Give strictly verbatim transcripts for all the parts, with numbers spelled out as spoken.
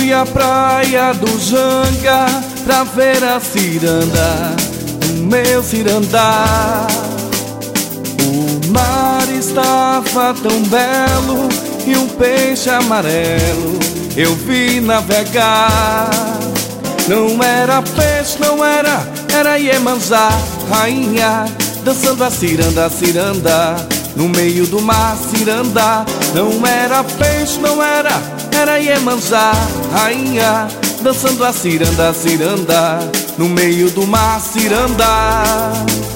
fui à praia do Janga pra ver a ciranda, o meu cirandá. O mar estava tão belo e um peixe amarelo eu vi navegar. Não era peixe, não era, era Iemanjá, rainha, dançando a ciranda, a ciranda, no meio do mar, ciranda. Não era peixe, não era, era Iemanjá, rainha, dançando a ciranda, a ciranda, no meio do mar, ciranda.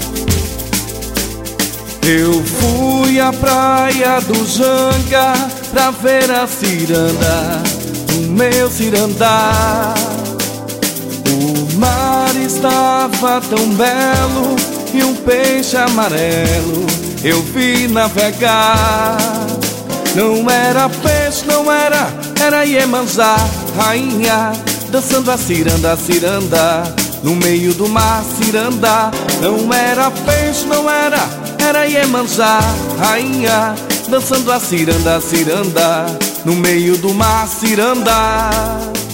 Eu fui à praia do Janga pra ver a ciranda, o meu cirandá. O mar estava tão belo e um peixe amarelo eu vi navegar. Não era peixe, não era, era Iemanjá, rainha, dançando a ciranda, a ciranda, no meio do mar, ciranda. Não era peixe, não era, era Iemanjá, rainha, dançando a ciranda, a ciranda, no meio do mar, ciranda.